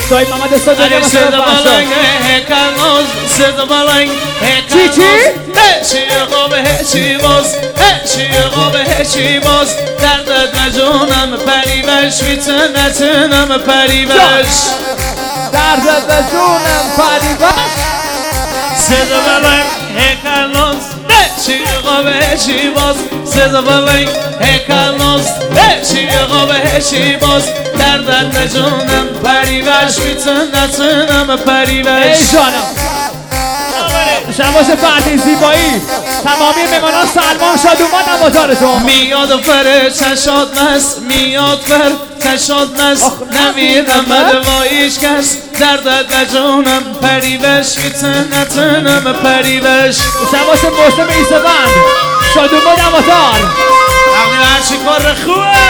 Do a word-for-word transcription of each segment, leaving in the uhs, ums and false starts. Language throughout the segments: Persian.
دایی محمد استاد جان صدا بلنگ هکل صدا بلنگ چی چی؟ هچی قاب هچی باز هچی قاب هچی باز دردت نجونم پری بش میتونتونم پری بش دردت نجونم پری بش صدا بلنگ هکل هچی قاب هچی باز صدا بلنگ هکل هچی قاب هچی باز دردت نجونم پری بش میتونتونم پری بش ای جانم شماش فردی زیبایی تمامی مهمانان سلمان شادومان نوازارتون میاد و فره چشاد نست میاد فر چشاد نست نمیدم مدوایش کس دردت نجونم پری بش میتونتونم پری بش شماش موسم ایسوند شادومان نوازار عقلی هرچی کار خوبه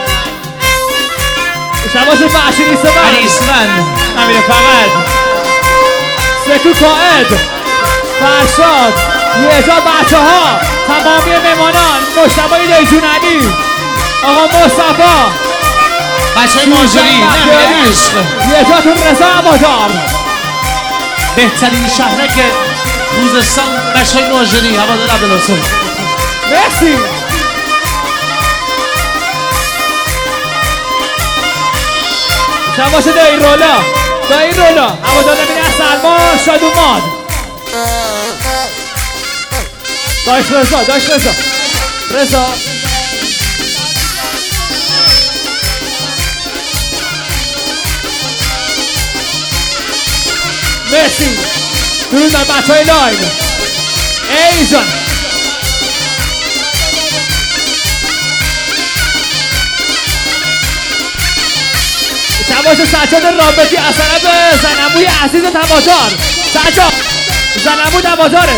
شماش فرشین ایسوند ایسوند همینه فقط سکو قائد فرشاد یهجا بچه ها تمامی مهمانان مشتبای لیجون علی آقا مصطفی بچه ماجری نه عشق یهجاتون رضا عبادار بهترین شهرک خوزستان بچه ماجری عبادار عبدالحسین مرسی شباش دایی رولا دایی رولا عبادار نمینه سلمان شادومان داش رضا داش رضا رضا مرسی درود بر بچه های لاین ای جان شباش سجاد رابطی از طرف زنموی عزیز تبازار سجاد زنمو تبازارت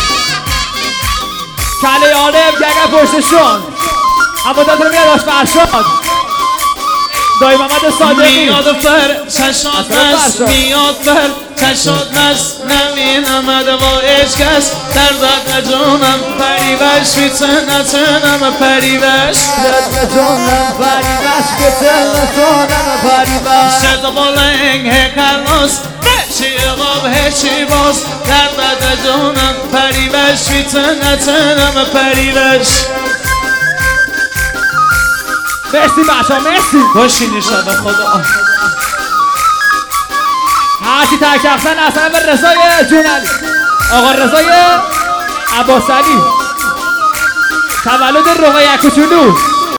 کله عالم گگه پشتشون عبادات رو میاد آش فرشاد دایی محمد صادقی میاد فر چشاد نست میاد فر چشاد نست نمینم ادوایش کس دردت نجونم پری بش میتونتونم پری بش دردت نجونم پری بش میتونتونم پری بش صدا بلنگ هکل نست هچی قاب هچی باز دردت نجونم پری بش میتونتونم پری بش مرسی بچه ها مرسی باشین ایشالله خدا هرچی ترکفزن اصلا به رضای جونالی آقا رضای عباس علی تولد رقیه کوچولو